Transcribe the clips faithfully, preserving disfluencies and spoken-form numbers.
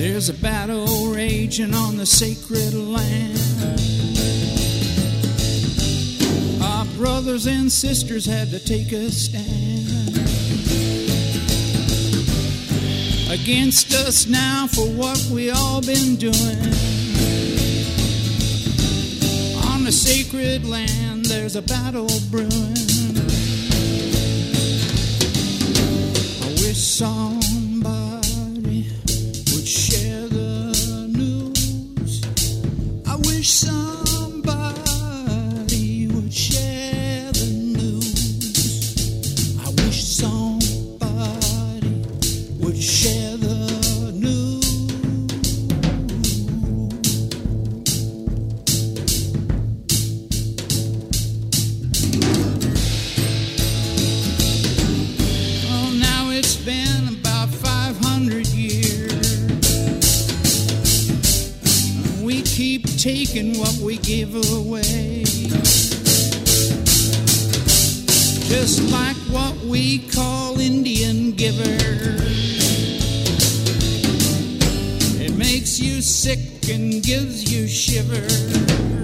There's a battle raging on the sacred land. Our brothers and sisters had to take a stand against us now for what we all been doing. On the sacred land, there's a battle brewing. I wish somebody would share the news. I wish somebody would share the news. I wish somebody would share the news. Oh, now it's been about five hundred years. We keep taking what we give away, just like what we call Indian givers. It makes you sick and gives you shivers.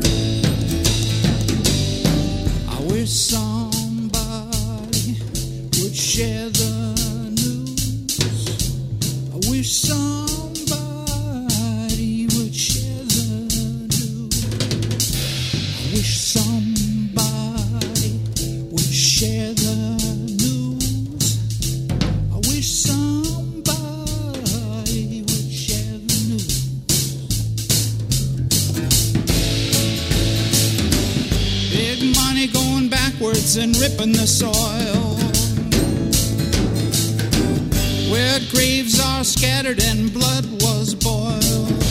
I wish somebody would share the news. I wish somebody would share the news. I wish somebody would share the news. I wish somebody would share the news. Big money going backwards and ripping the soil, where graves are scattered and blood was boiled.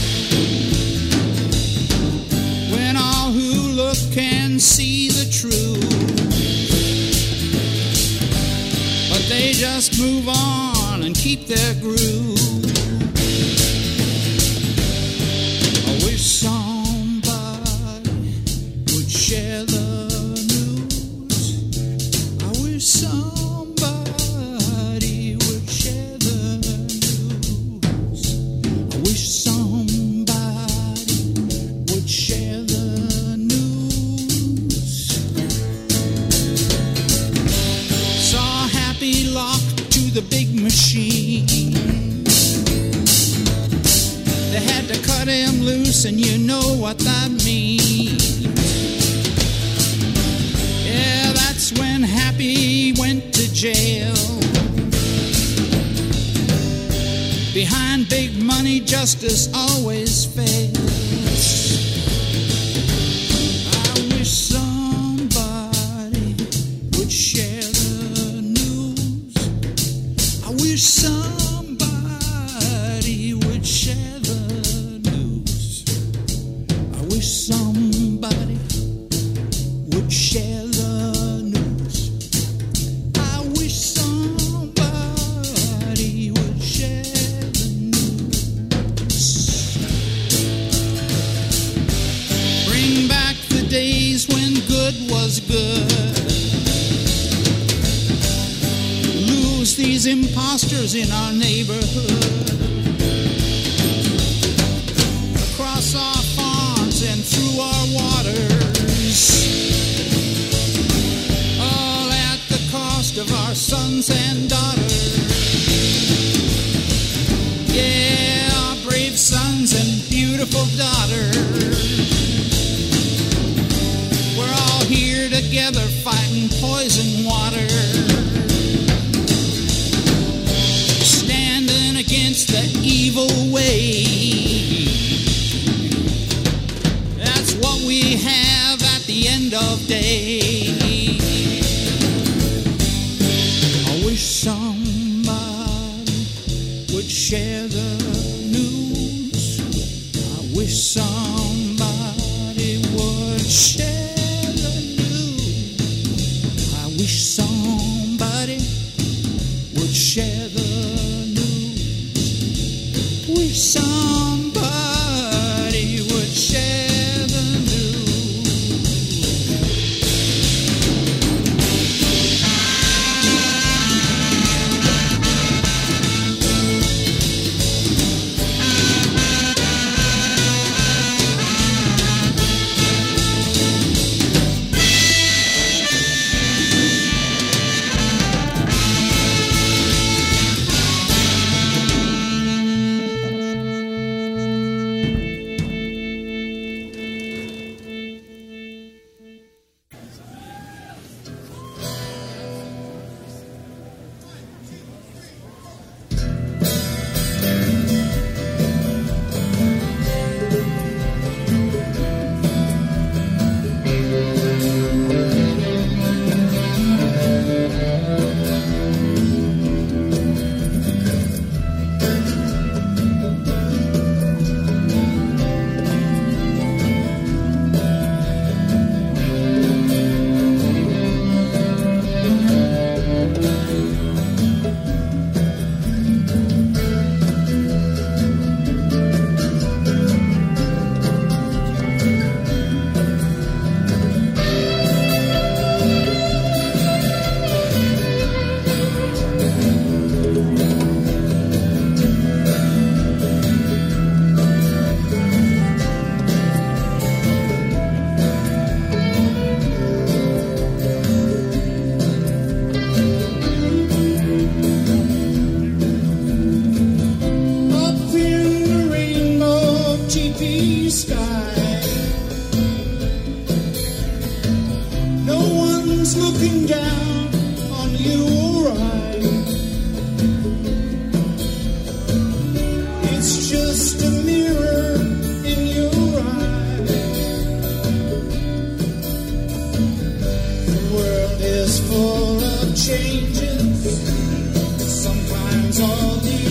When all who look can see the truth, but they just move on and keep their groove. I wish somebody would share the news. I wish somebody would share the news. I wish somebody would share the news. Saw Happy locked to the big machine. They had to cut him loose, and you know what that means. Yeah, that's when Happy went to jail. Behind big money, justice always fails. I wish somebody would share the news. I wish somebody would share the news. I wish somebody would share the news. I wish somebody would share the news. Bring back the days when good was good. Lose these imposters in our neighborhood. Across our farms and through our waters, all at the cost of our sons and daughters. Yeah, our brave sons and beautiful daughters. We're all here together fighting poison water, standing against the evil way. That's what we have at the end of day. I wish somebody would share the news. I wish somebody would share the news. I wish somebody would share the news. Wish somebody would share the news.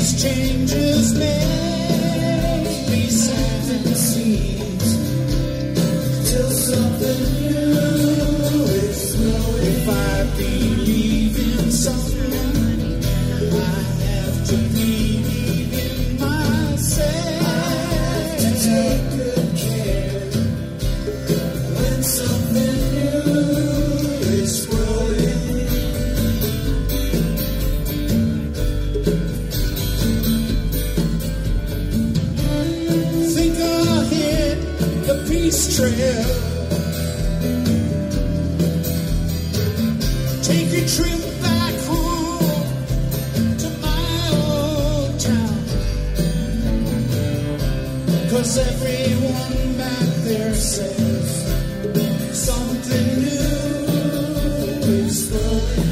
these changes make me sad, it seems, till something new is growing. If I believe in something, I have to believe in myself. I have to take good care when something new is growing. Think ahead, the peace trail. Take a trip back home to my old town, 'cause everyone back there says something new is growing.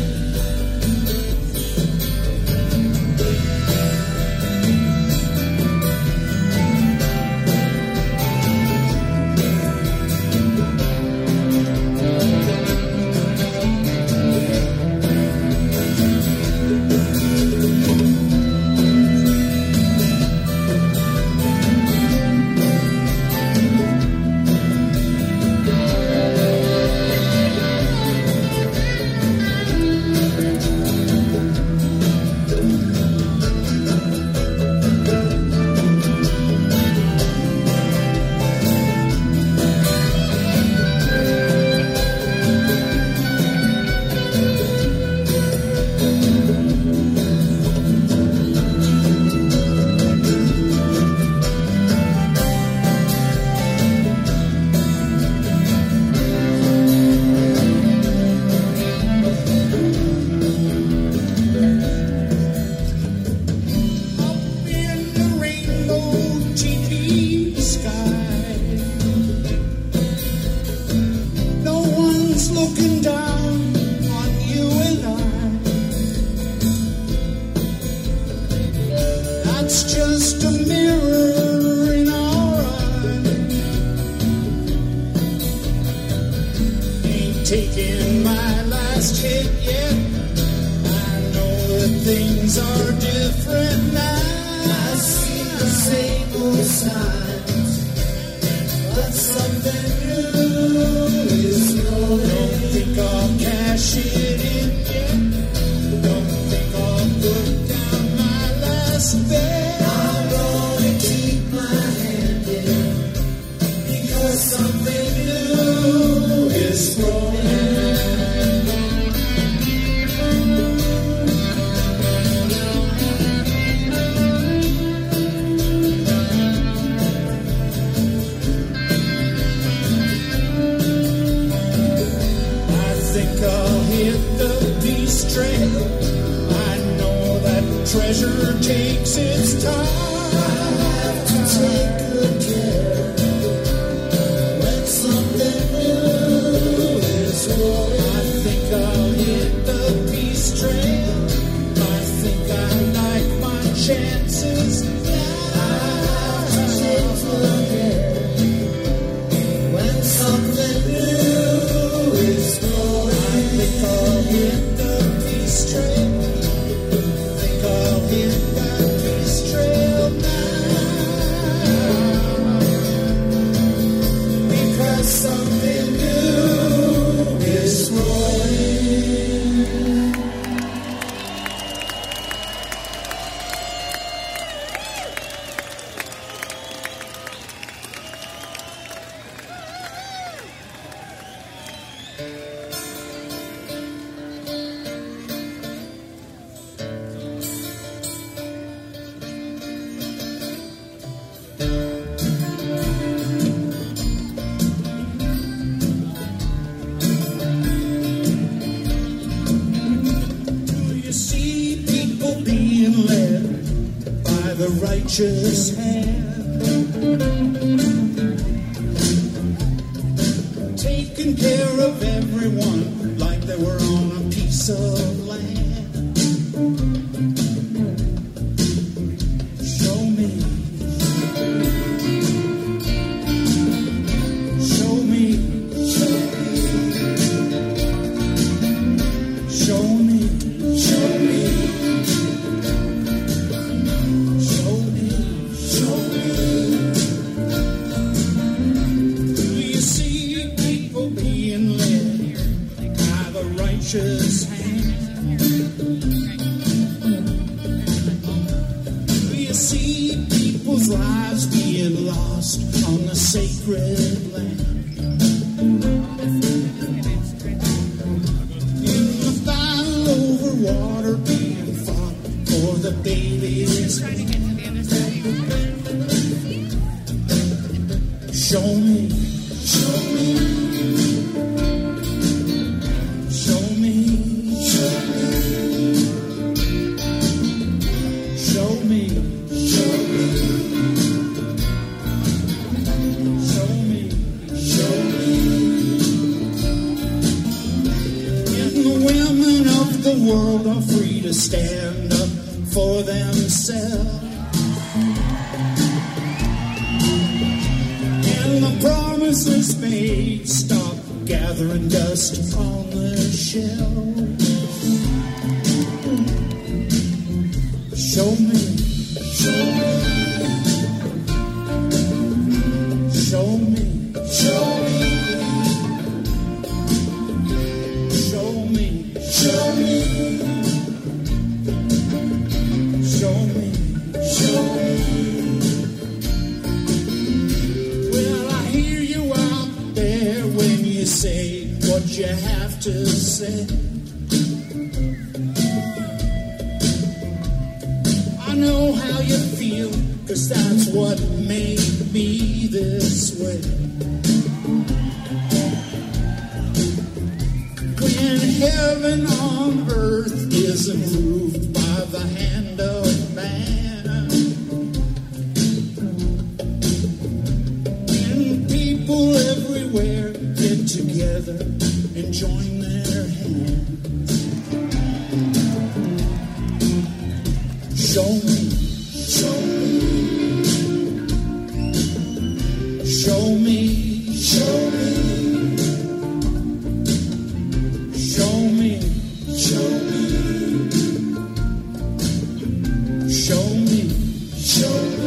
Looking down on you and I, that's just a mirror in our eye. Ain't taking my last hit yet, I know that things are different now. I see the same old signs, but something new is growing. Don't think I'll cash it in yet. Don't think I'll put down my last bet. I'm gonna keep my hand in, because something new is growing. I'll hit the peace trail. I know that treasure takes its time. I have to take good care when something new is growing. I think I'll hit the peace trail. I think I like my chances now. I have to take good care when something new is growing. I think I'll hit the peace trail. Think I'll hit that peace trail now, because something new is growing. The righteous hand, taking care of everyone like they were on a piece of land. Show me, show me, show me, show me, show me. see people's lives being lost on the sacred land. In the battle over water being fought for the babies. Show me, show me, show me, show me, show me, show me, show me, show me. And the women of the world are free to stand up for themselves. The promises made stop gathering dust on the shelf. Show me, show me, show me, show me, show me, show me, show me, show me. Say what you have to say. I know how you feel, 'cause that's what made me this way. When heaven on earth isn't moved by the hand of man, and people everywhere get together and join their hands. Show me, show me, show me, show me, show me, show me, show me, show me.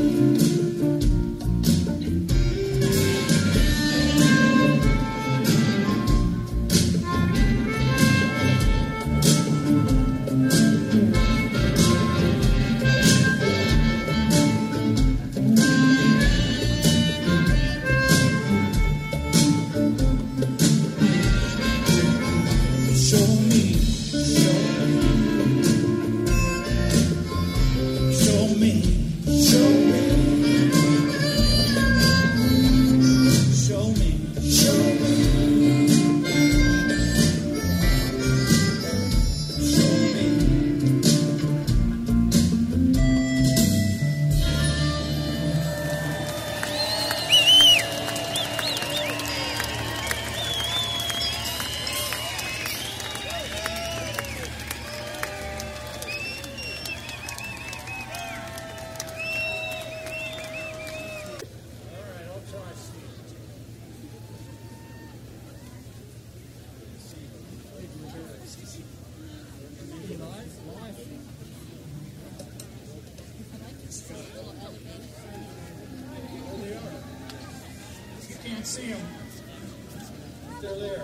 Can't see them. They're there.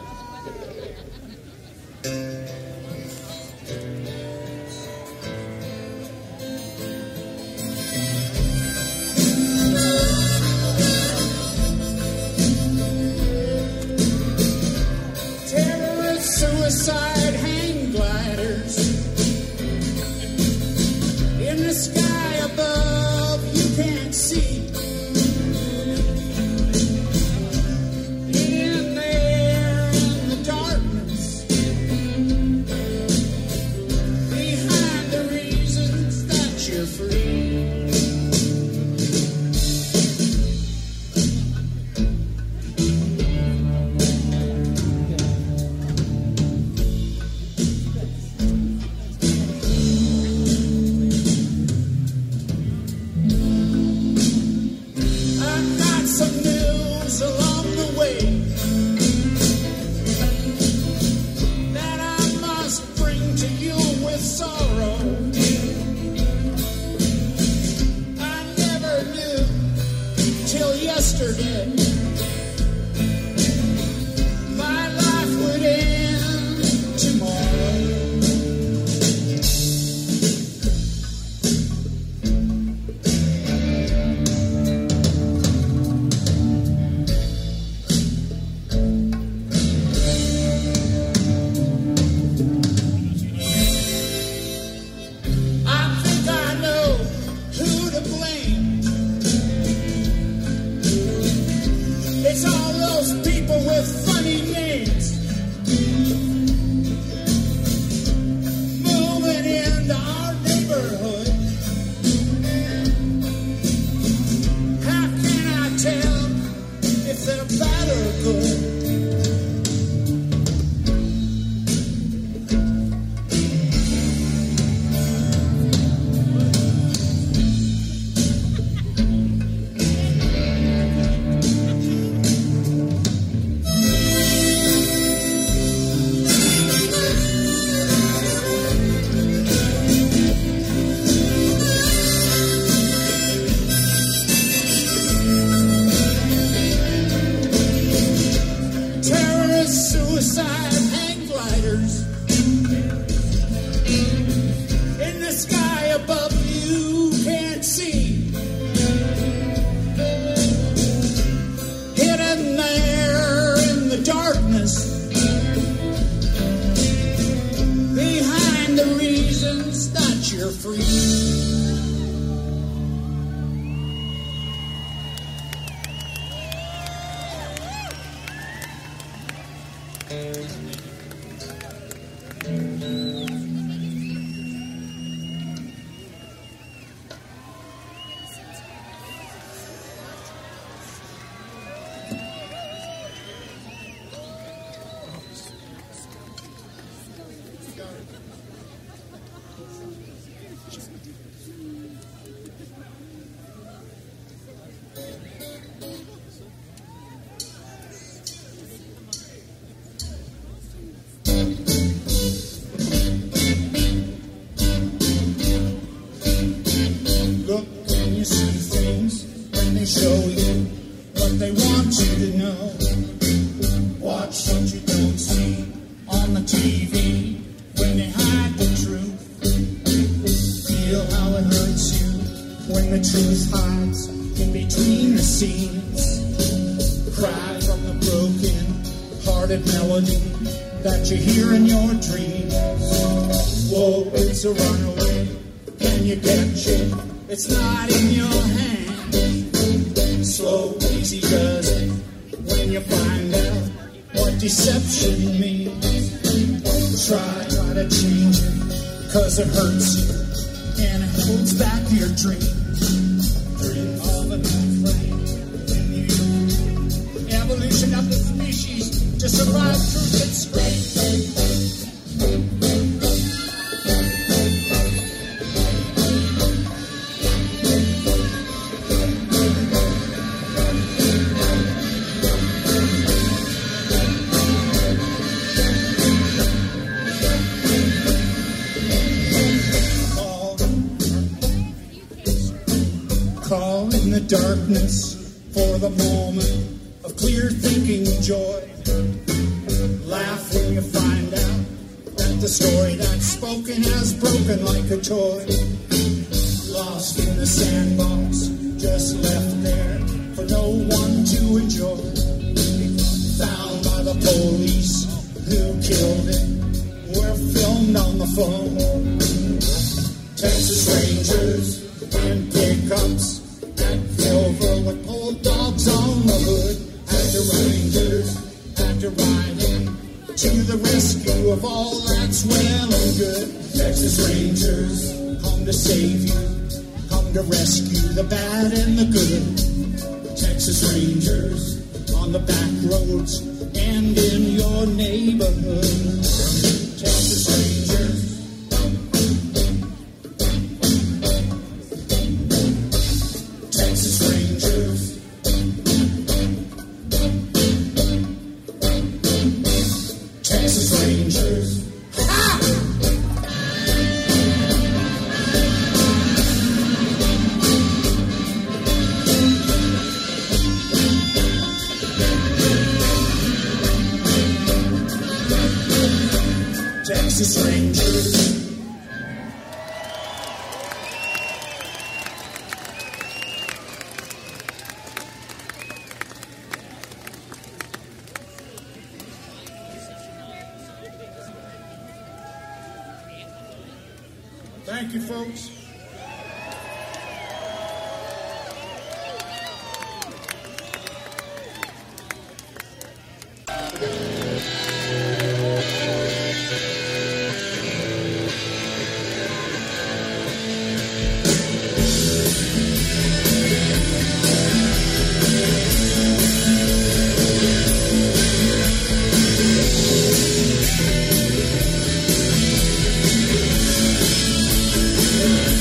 Terrorist suicide hang gliders in the sky above, you can't see. In there in the darkness, It hurts you and it holds back your dream. Dream of a new flame in you. Evolution of the species to survive through its great. Darkness for the moment of clear thinking joy. Laugh when you find out that the story that's spoken has broken like a toy. Lost in the sandbox, just left there for no one to enjoy. Found by the police who killed it, were filmed on the phone. Texas Rangers in pickups over with old dogs on the hood. After Rangers, after riding to the rescue of all that's well and good. Texas Rangers, come to save you, come to rescue the bad and the good. Texas Rangers, on the back roads and in your neighborhood. Texas Rangers. Thank you, folks. Thank you.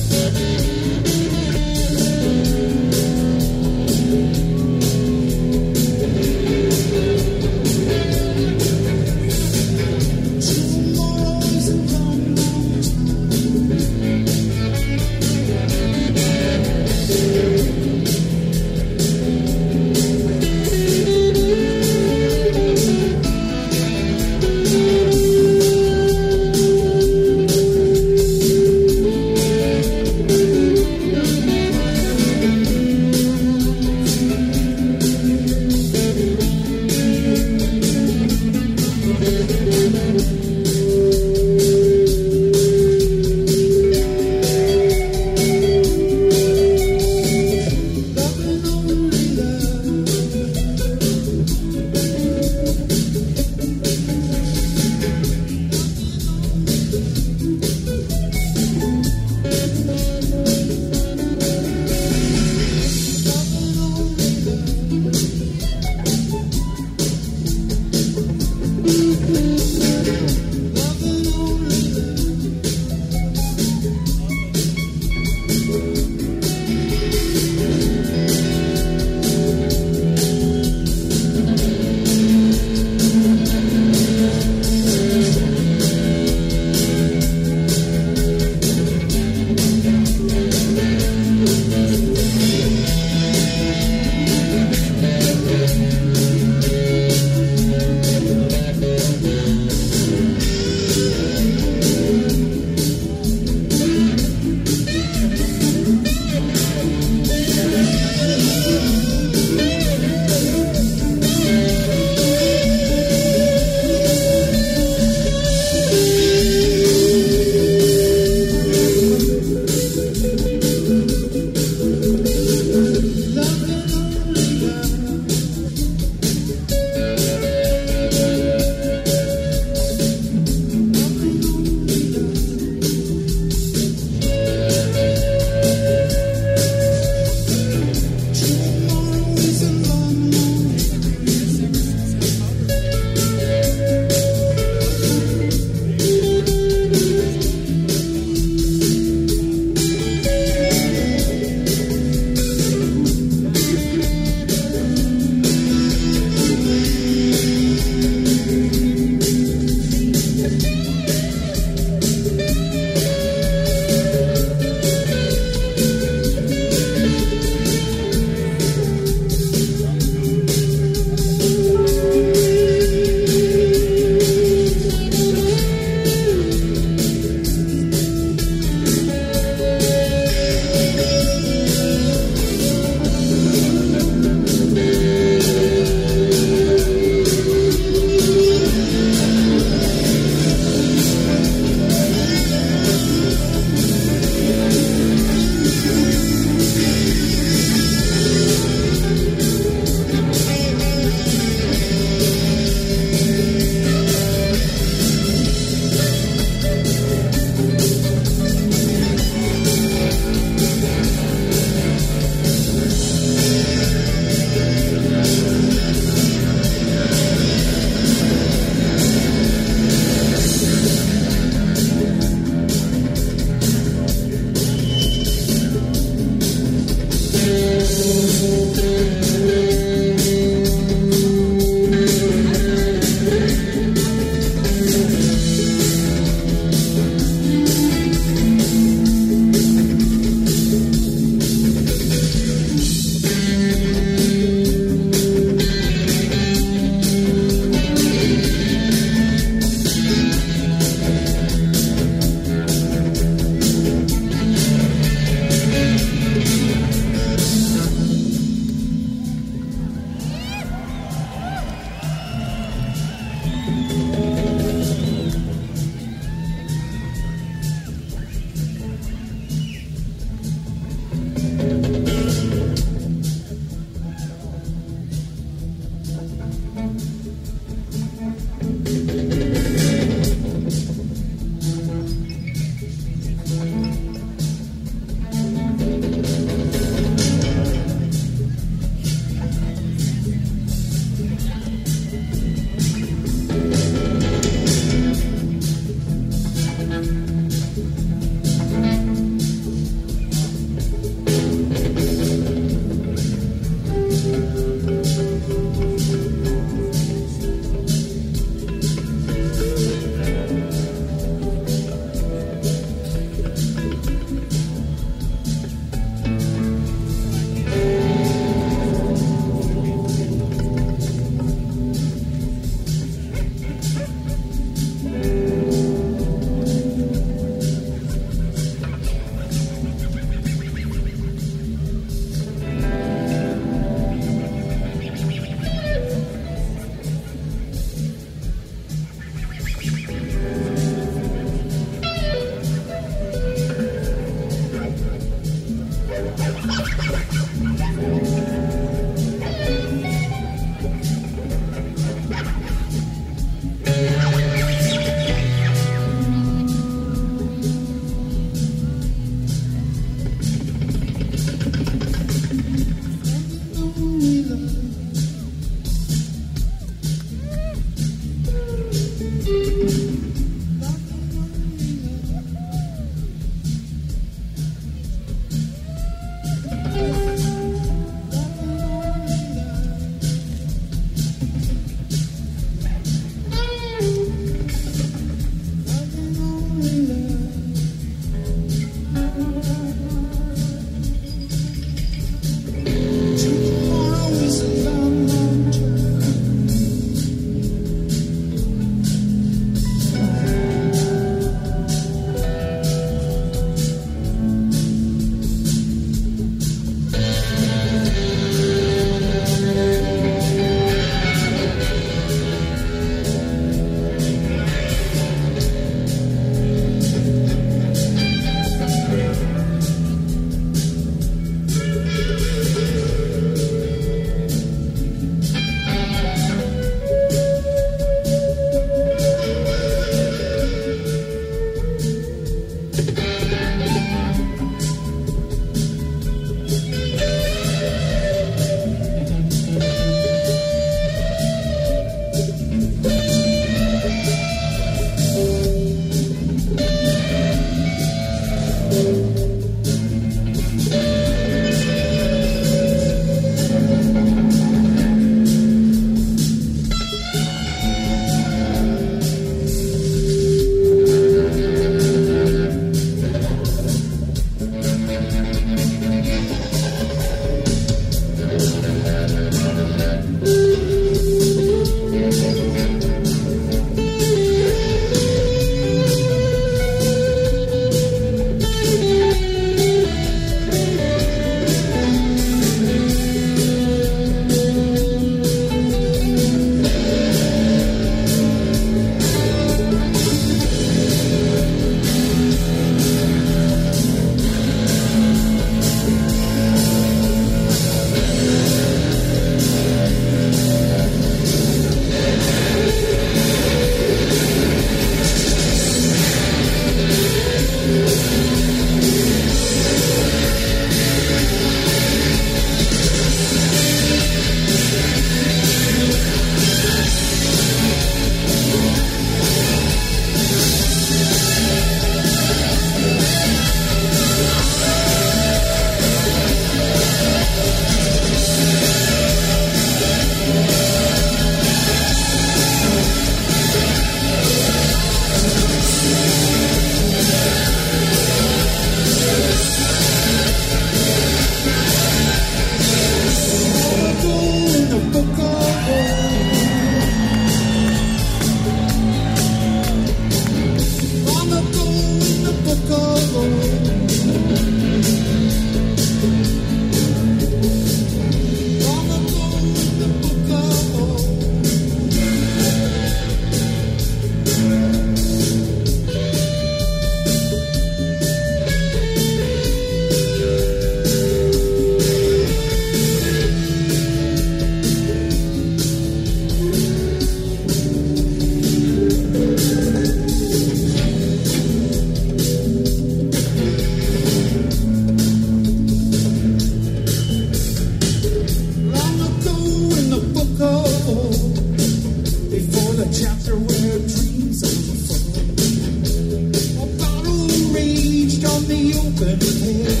keeping pace.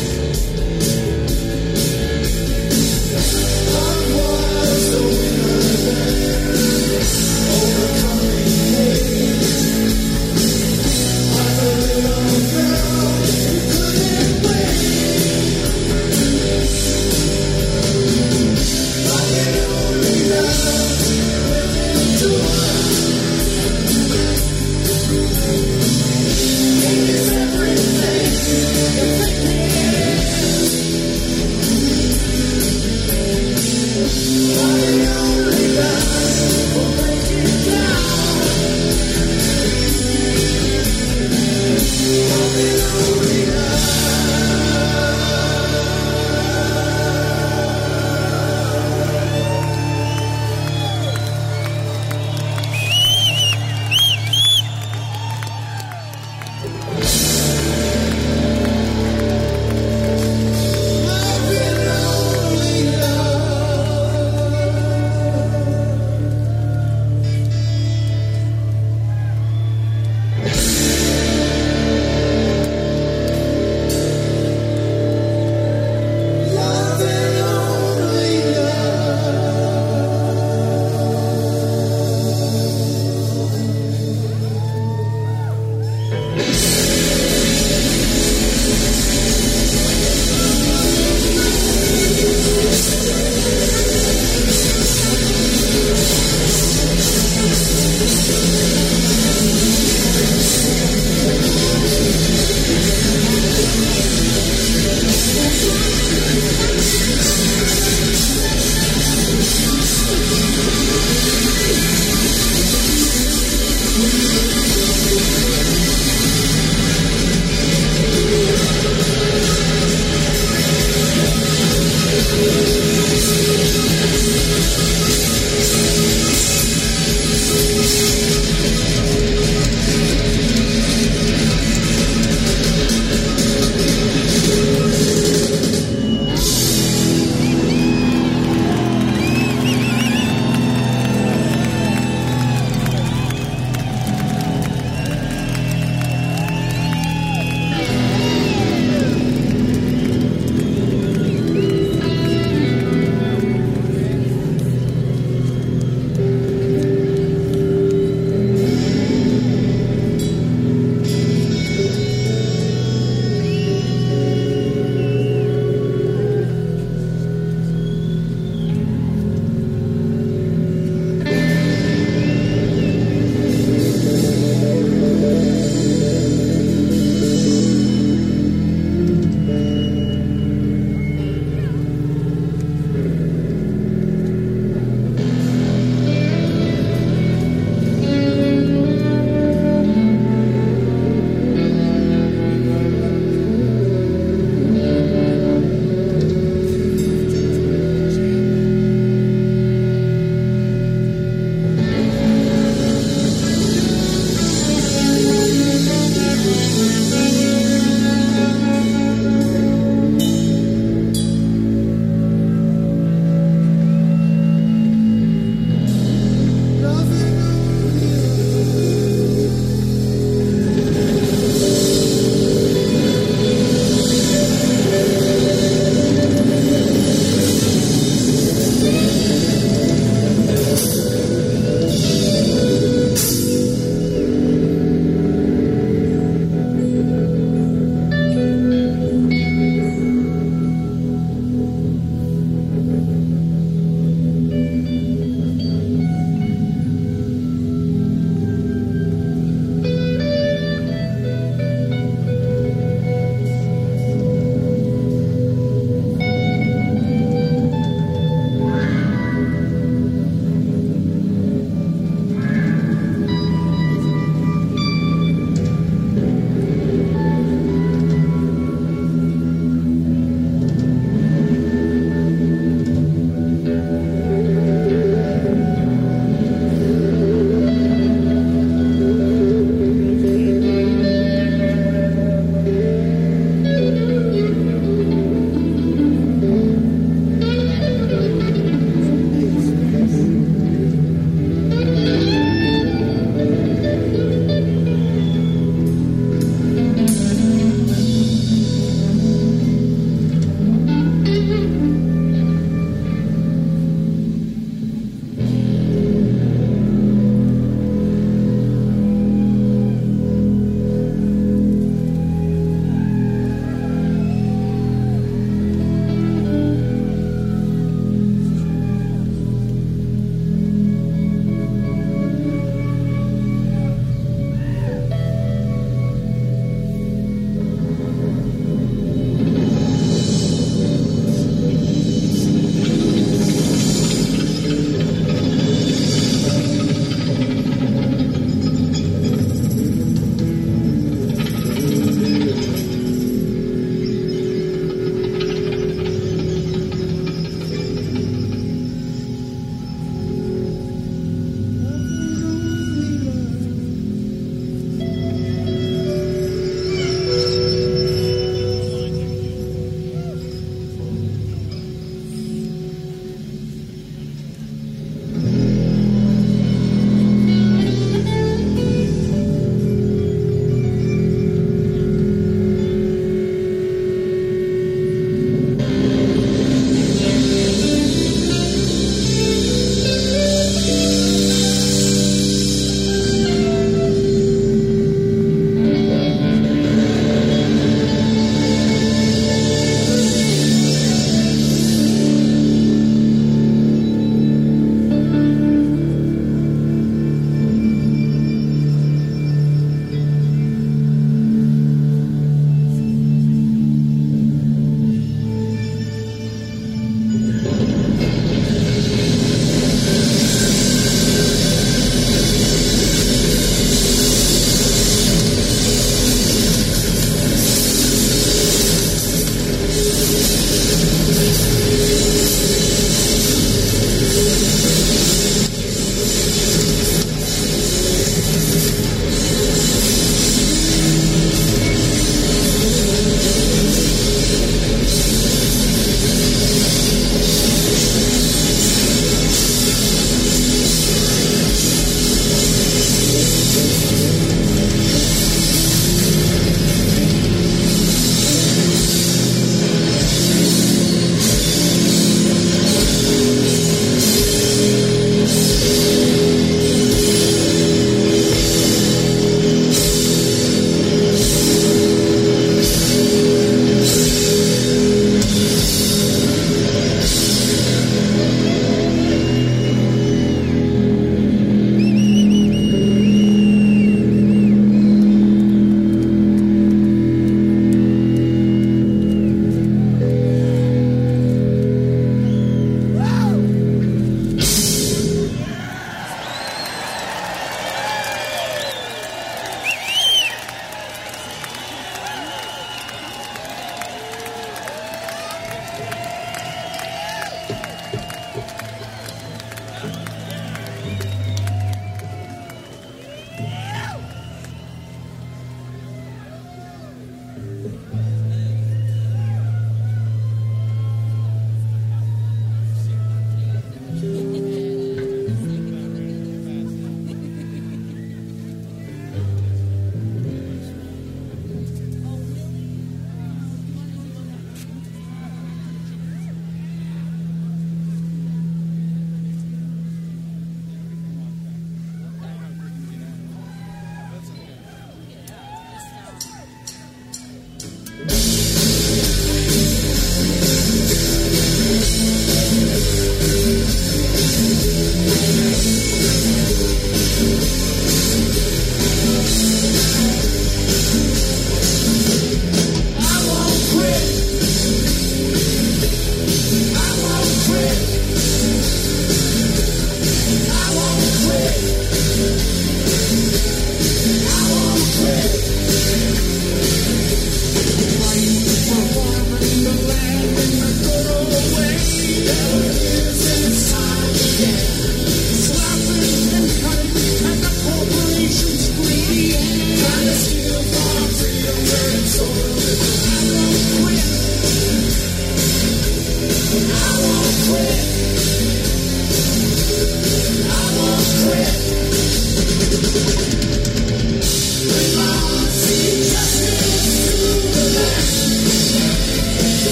I was the winner there, overcoming hate. I'm a little girl who couldn't wait. I can only love with to It is everything.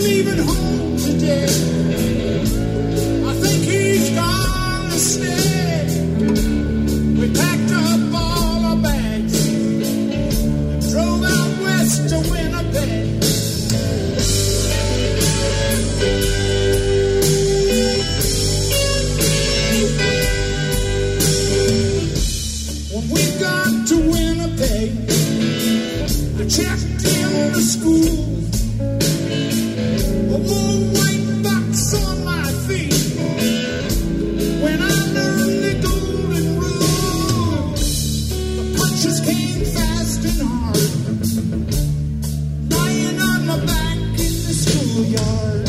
leaving home today. I think he's gonna stay. We packed up all our bags, drove out west to Winnipeg. When we got to Winnipeg, I checked in the school. A little white box on my feet. When I learned the golden rule, the punches came fast and hard, lying on my back in the schoolyard.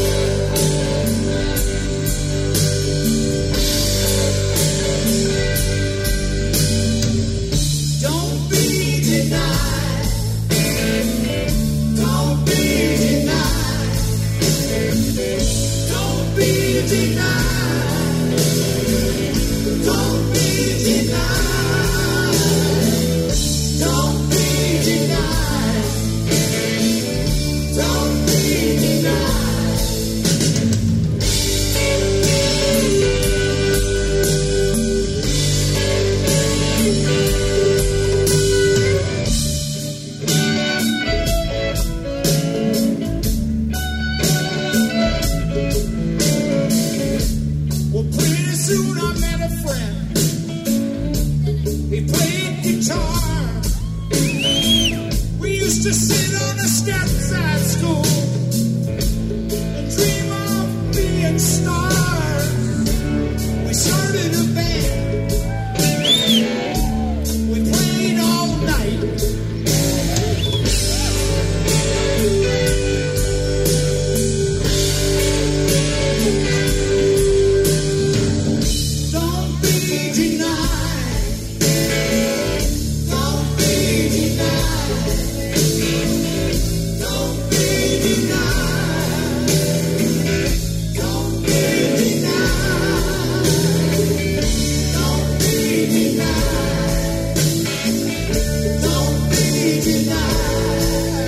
Don't be denied. Don't be denied. Don't be denied. Don't be denied. Don't be denied. Don't be denied. Well, pretty soon I met a friend. He played guitar. We used to sit on the steps at school and dream of being stars. We started a band. We played all night. Don't be denied. Don't be denied. Don't be denied. Don't be denied. Don't be denied. Don't be denied.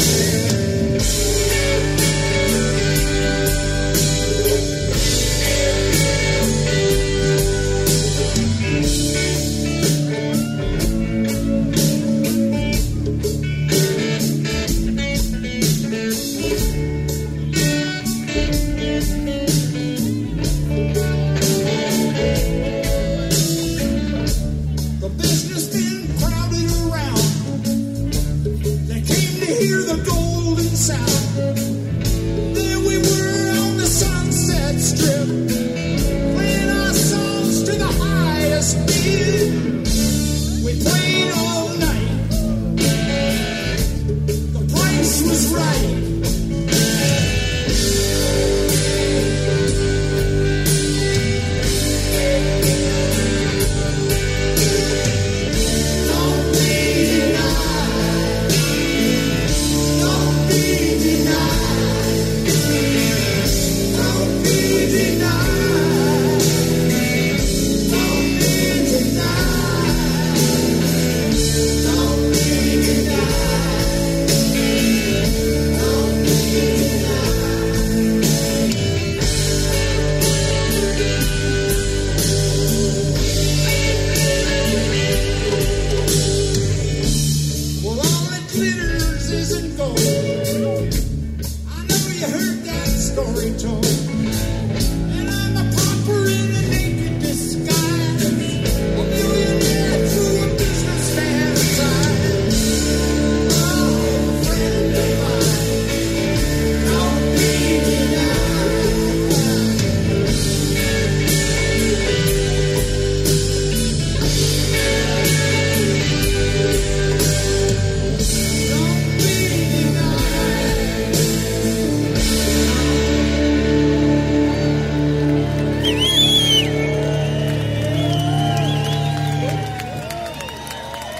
The businessmen crowded around. They came to hear the golden sound. There we were on the Sunset Strip, playing our songs to the highest bid. We played all night. The price was right.